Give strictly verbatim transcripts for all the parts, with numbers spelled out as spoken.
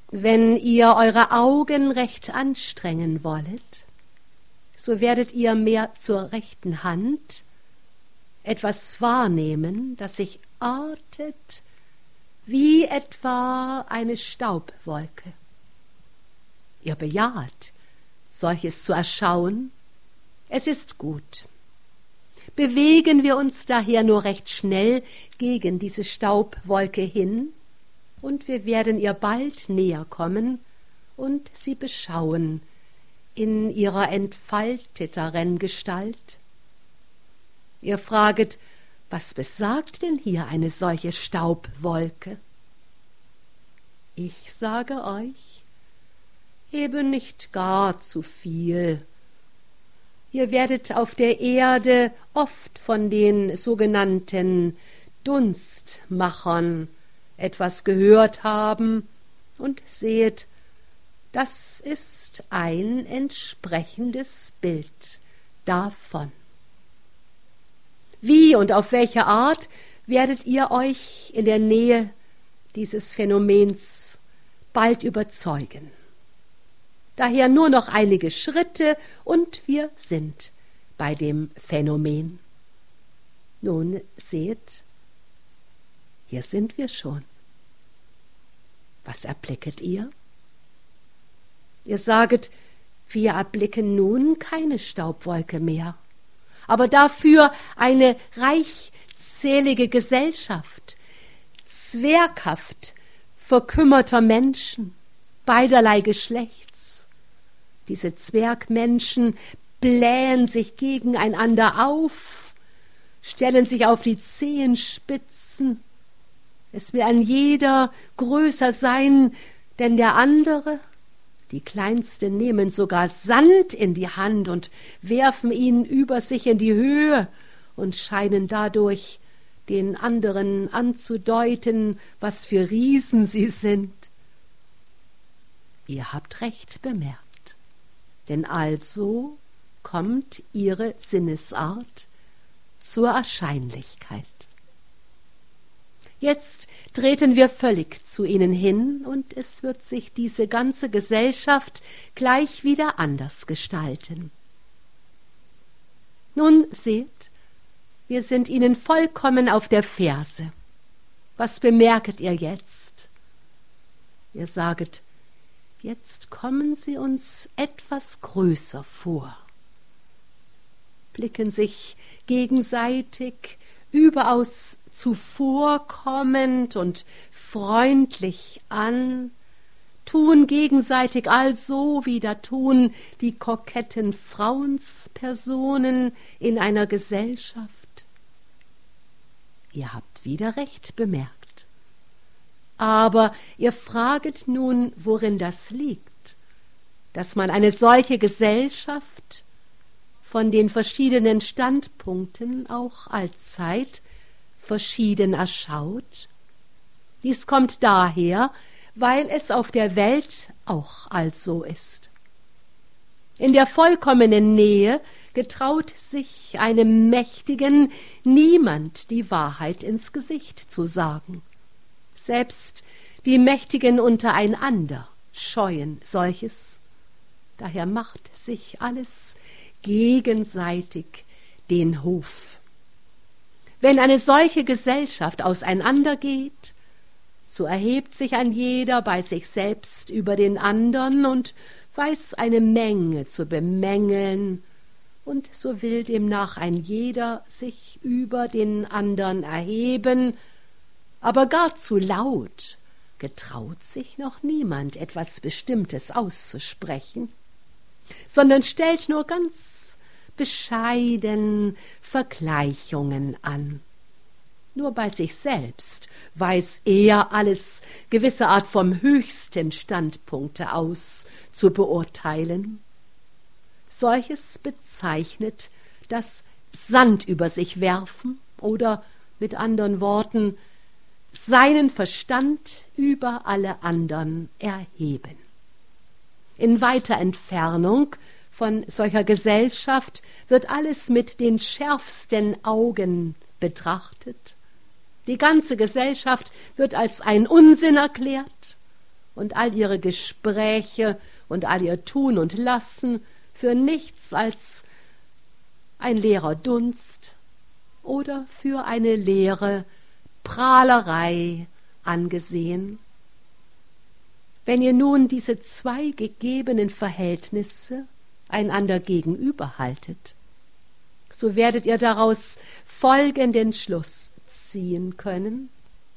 Wenn ihr eure Augen recht anstrengen wollet, so werdet ihr mehr zur rechten Hand etwas wahrnehmen, das sich artet wie etwa eine Staubwolke. Ihr bejaht, solches zu erschauen. Es ist gut. Bewegen wir uns daher nur recht schnell gegen diese Staubwolke hin, und wir werden ihr bald näher kommen und sie beschauen in ihrer entfalteteren Gestalt. Ihr fraget, was besagt denn hier eine solche Staubwolke? Ich sage euch, eben nicht gar zu viel. Ihr werdet auf der Erde oft von den sogenannten Dunstmachern etwas gehört haben, und seht, das ist ein entsprechendes Bild davon. Wie und auf welche Art werdet ihr euch in der Nähe dieses Phänomens bald überzeugen. Daher nur noch einige Schritte und wir sind bei dem Phänomen. Nun seht, hier sind wir schon. Was erblicket ihr? Ihr saget, wir erblicken nun keine Staubwolke mehr, aber dafür eine reichzählige Gesellschaft, zwerghaft verkümmerter Menschen beiderlei Geschlechts. Diese Zwergmenschen blähen sich gegeneinander auf, stellen sich auf die Zehenspitzen. Es will ein jeder größer sein denn der andere. Die Kleinsten nehmen sogar Sand in die Hand und werfen ihn über sich in die Höhe und scheinen dadurch den anderen anzudeuten, was für Riesen sie sind. Ihr habt recht bemerkt, denn also kommt ihre Sinnesart zur Erscheinlichkeit. Jetzt treten wir völlig zu ihnen hin, und es wird sich diese ganze Gesellschaft gleich wieder anders gestalten. Nun seht, wir sind ihnen vollkommen auf der Ferse. Was bemerket ihr jetzt? Ihr saget, jetzt kommen sie uns etwas größer vor, blicken sich gegenseitig überaus zuvorkommend und freundlich an, tun gegenseitig also, wie da tun die koketten Frauenspersonen in einer Gesellschaft. Ihr habt wieder recht bemerkt. Aber ihr fraget nun, worin das liegt, dass man eine solche Gesellschaft von den verschiedenen Standpunkten auch allzeit verschieden erschaut. Dies kommt daher, weil es auf der Welt auch also ist. In der vollkommenen Nähe getraut sich einem Mächtigen niemand die Wahrheit ins Gesicht zu sagen. Selbst die Mächtigen untereinander scheuen solches. Daher macht sich alles gegenseitig den Hof. Wenn eine solche Gesellschaft auseinandergeht, so erhebt sich ein jeder bei sich selbst über den andern und weiß eine Menge zu bemängeln, und so will demnach ein jeder sich über den andern erheben, aber gar zu laut getraut sich noch niemand, etwas Bestimmtes auszusprechen, sondern stellt nur ganz bescheiden Vergleichungen an. Nur bei sich selbst weiß er alles gewisse Art vom höchsten Standpunkte aus zu beurteilen. Solches bezeichnet das Sand über sich werfen oder mit anderen Worten seinen Verstand über alle anderen erheben. In weiter Entfernung von solcher Gesellschaft wird alles mit den schärfsten Augen betrachtet. Die ganze Gesellschaft wird als ein Unsinn erklärt und all ihre Gespräche und all ihr Tun und Lassen für nichts als ein leerer Dunst oder für eine leere Prahlerei angesehen. Wenn ihr nun diese zwei gegebenen Verhältnisse einander gegenüberhaltet, so werdet ihr daraus folgenden Schluss ziehen können.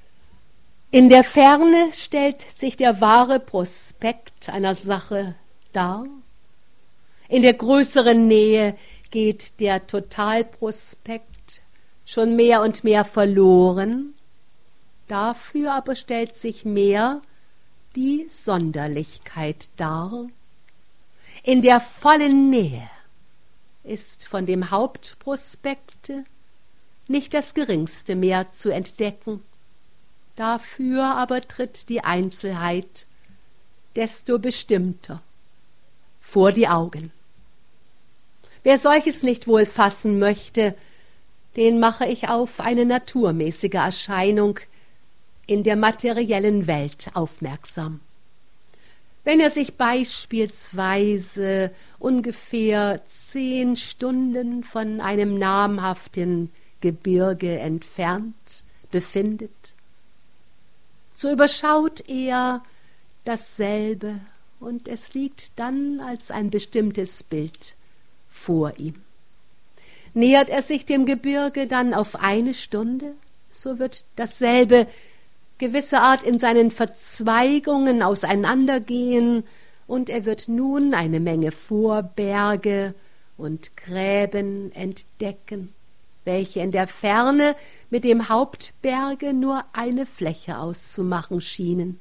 In der Ferne stellt sich der wahre Prospekt einer Sache dar. In der größeren Nähe geht der Totalprospekt schon mehr und mehr verloren. Dafür aber stellt sich mehr die Sonderlichkeit dar. In der vollen Nähe ist von dem Hauptprospekte nicht das Geringste mehr zu entdecken. Dafür aber tritt die Einzelheit desto bestimmter vor die Augen. Wer solches nicht wohl fassen möchte, den mache ich auf eine naturmäßige Erscheinung in der materiellen Welt aufmerksam. Wenn er sich beispielsweise ungefähr zehn Stunden von einem namhaften Gebirge entfernt befindet, so überschaut er dasselbe und es liegt dann als ein bestimmtes Bild vor ihm. Nähert er sich dem Gebirge dann auf eine Stunde, so wird dasselbe gewisse Art in seinen Verzweigungen auseinandergehen und er wird nun eine Menge Vorberge und Gräben entdecken, welche in der Ferne mit dem Hauptberge nur eine Fläche auszumachen schienen.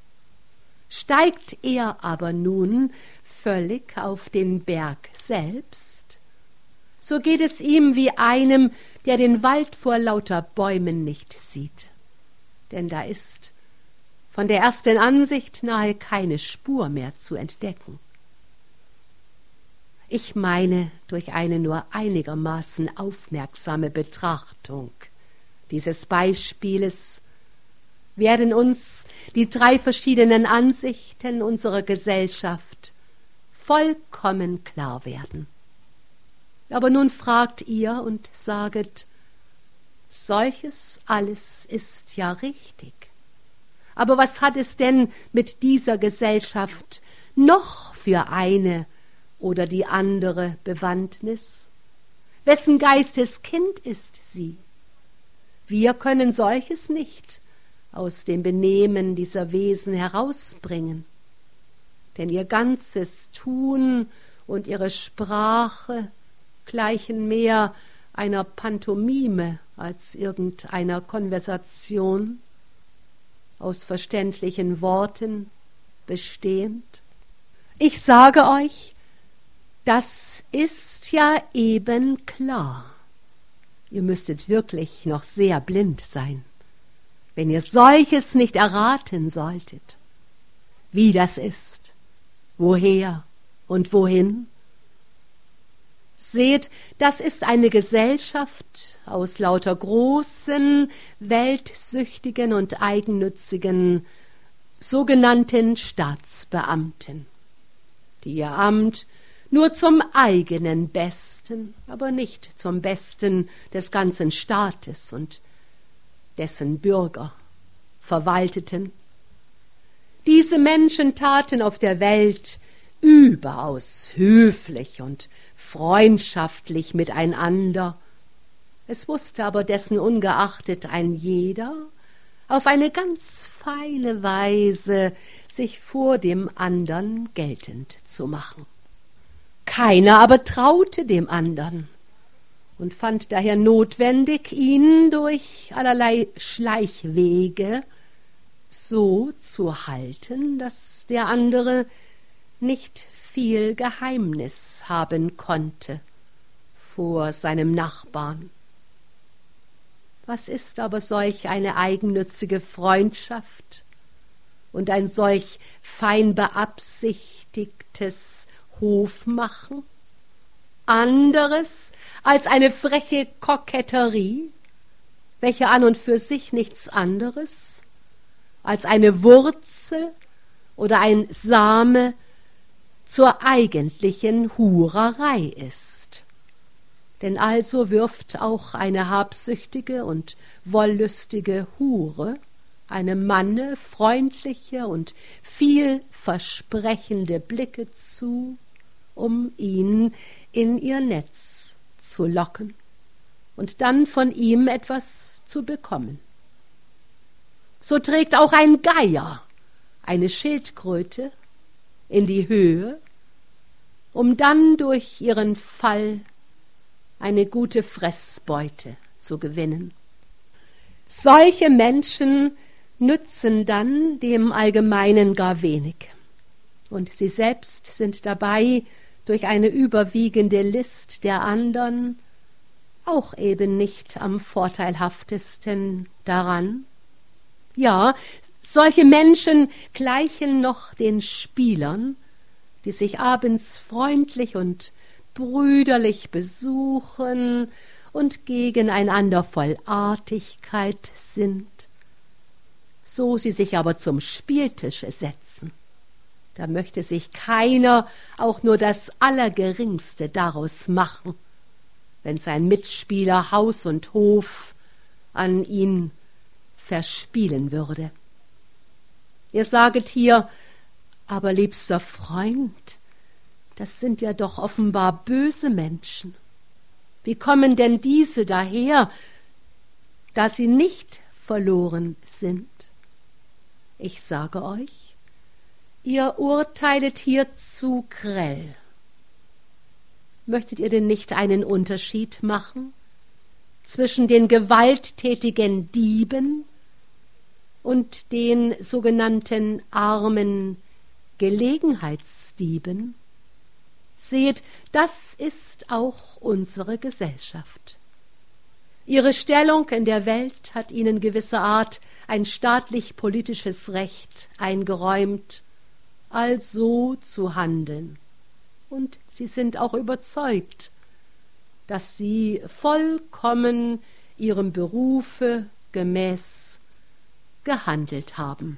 Steigt er aber nun völlig auf den Berg selbst, so geht es ihm wie einem, der den Wald vor lauter Bäumen nicht sieht. Denn da ist von der ersten Ansicht nahe keine Spur mehr zu entdecken. Ich meine, durch eine nur einigermaßen aufmerksame Betrachtung dieses Beispieles werden uns die drei verschiedenen Ansichten unserer Gesellschaft vollkommen klar werden. Aber nun fragt ihr und saget, solches alles ist ja richtig. Aber was hat es denn mit dieser Gesellschaft noch für eine oder die andere Bewandtnis? Wessen Geisteskind ist sie? Wir können solches nicht aus dem Benehmen dieser Wesen herausbringen, denn ihr ganzes Tun und ihre Sprache gleichen mehr einer Pantomime als irgendeiner Konversation, aus verständlichen Worten bestehend. Ich sage euch, das ist ja eben klar. Ihr müsstet wirklich noch sehr blind sein, wenn ihr solches nicht erraten solltet, wie das ist, woher und wohin. Seht, das ist eine Gesellschaft aus lauter großen, weltsüchtigen und eigennützigen sogenannten Staatsbeamten, die ihr Amt nur zum eigenen Besten, aber nicht zum Besten des ganzen Staates und dessen Bürger verwalteten. Diese Menschen taten auf der Welt überaus höflich und freundschaftlich miteinander. Es wusste aber dessen ungeachtet ein jeder auf eine ganz feine Weise sich vor dem andern geltend zu machen. Keiner aber traute dem andern und fand daher notwendig, ihn durch allerlei Schleichwege so zu halten, dass der andere nicht viel Geheimnis haben konnte vor seinem Nachbarn. Was ist aber solch eine eigennützige Freundschaft und ein solch fein beabsichtigtes Hofmachen? Anderes als eine freche Koketterie, welche an und für sich nichts anderes als eine Wurzel oder ein Same zur eigentlichen Hurerei ist. Denn also wirft auch eine habsüchtige und wollüstige Hure einem Manne freundliche und vielversprechende Blicke zu, um ihn in ihr Netz zu locken und dann von ihm etwas zu bekommen. So trägt auch ein Geier eine Schildkröte in die Höhe, um dann durch ihren Fall eine gute Fressbeute zu gewinnen. Solche Menschen nützen dann dem Allgemeinen gar wenig, und sie selbst sind dabei durch eine überwiegende List der andern auch eben nicht am vorteilhaftesten daran. Ja, solche Menschen gleichen noch den Spielern, die sich abends freundlich und brüderlich besuchen und gegeneinander voll Artigkeit sind, so sie sich aber zum Spieltisch setzen. Da möchte sich keiner auch nur das Allergeringste daraus machen, wenn sein Mitspieler Haus und Hof an ihn verspielen würde. Ihr saget hier, aber liebster Freund, das sind ja doch offenbar böse Menschen. Wie kommen denn diese daher, da sie nicht verloren sind? Ich sage euch, ihr urteilet hier zu grell. Möchtet ihr denn nicht einen Unterschied machen zwischen den gewalttätigen Dieben und den sogenannten armen Gelegenheitsdieben? Seht, das ist auch unsere Gesellschaft. Ihre Stellung in der Welt hat ihnen gewisserart ein staatlich-politisches Recht eingeräumt, also zu handeln. Und sie sind auch überzeugt, dass sie vollkommen ihrem Berufe gemäß gehandelt haben.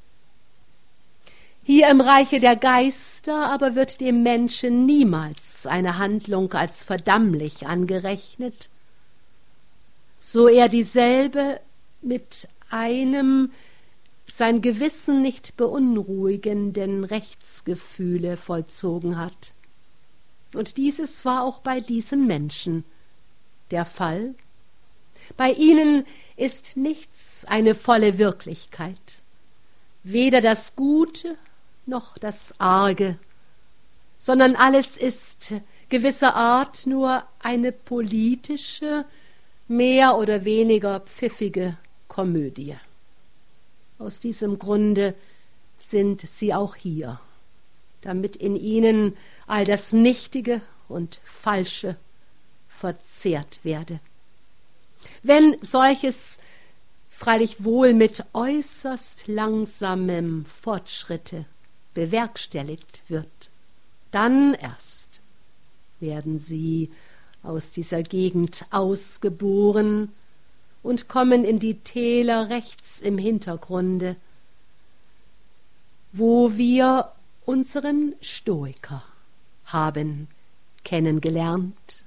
Hier im Reiche der Geister aber wird dem Menschen niemals eine Handlung als verdammlich angerechnet, so er dieselbe mit einem sein Gewissen nicht beunruhigenden Rechtsgefühle vollzogen hat. Und dieses war auch bei diesen Menschen der Fall. Bei ihnen ist nichts eine volle Wirklichkeit, weder das Gute noch das Arge, sondern alles ist gewisserart nur eine politische, mehr oder weniger pfiffige Komödie. Aus diesem Grunde sind sie auch hier, damit in ihnen all das Nichtige und Falsche verzehrt werde. Wenn solches freilich wohl mit äußerst langsamem Fortschritte bewerkstelligt wird, dann erst werden sie aus dieser Gegend ausgeboren und kommen in die Täler rechts im Hintergrunde, wo wir unseren Stoiker haben kennengelernt.